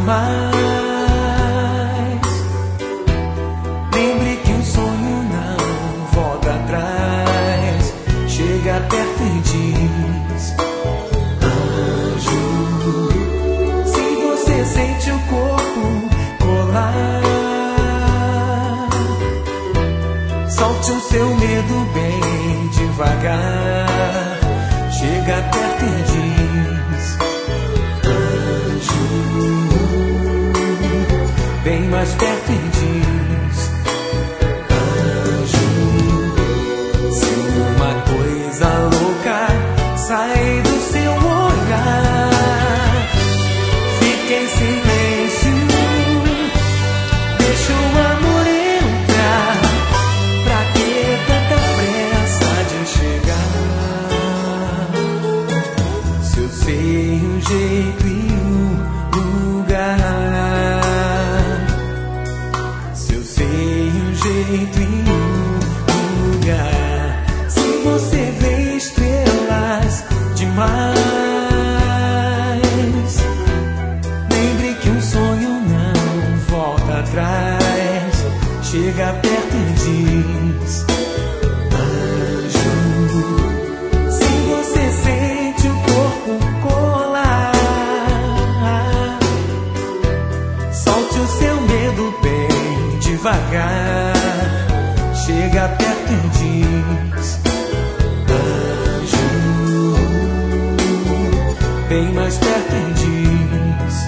demais. Lembre que um sonho não volta atrás. Chega perto e diz: anjo, se você sente o corpo colar, solte o seu medo bem devagar. Chega perto e diz: anjo, vem mais perto e diz: anjo, se uma coisa louca sai do seu olhar, fique em silêncio, deixa o amor entrar. Pra que tanta pressa de chegar? Se eu sei um jeito e um lugar, se eu sei um jeito e um lugar, se você vê estrelas demais, lembre que um sonho não volta atrás. Chega perto e diz: anjo, se você sente o corpo colar, solte o seu medo bem devagar. Chega perto e diz: anjo, vem mais perto e diz: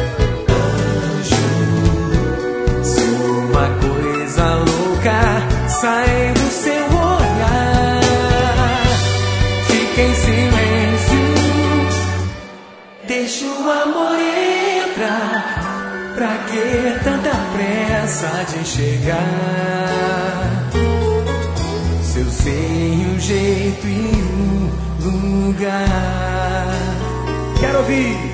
anjo, se uma coisa louca sai do seu olhar, fique em silêncio, deixa o amor entrar. Pra que tanta pressa de chegar? Se eu sei um jeito e um lugar. Quero ouvir!